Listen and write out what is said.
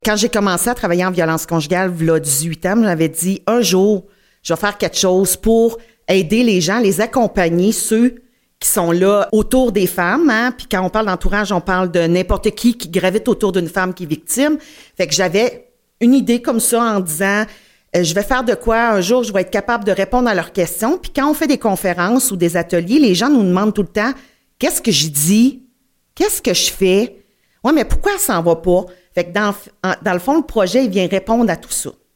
Quand j'ai commencé à travailler en violence conjugale, il y a 18 ans, j'avais dit, un jour, je vais faire quelque chose pour aider les gens, les accompagner, ceux qui sont là autour des femmes. Hein? Puis quand on parle d'entourage, on parle de n'importe qui gravite autour d'une femme qui est victime. Fait que j'avais une idée comme ça en disant, je vais faire de quoi un jour, je vais être capable de répondre à leurs questions. Puis quand on fait des conférences ou des ateliers, les gens nous demandent tout le temps, qu'est-ce que je dis? Qu'est-ce que je fais? Ouais, mais pourquoi ça s'en va pas? Fait que dans le fond, le projet, il vient répondre à tout ça.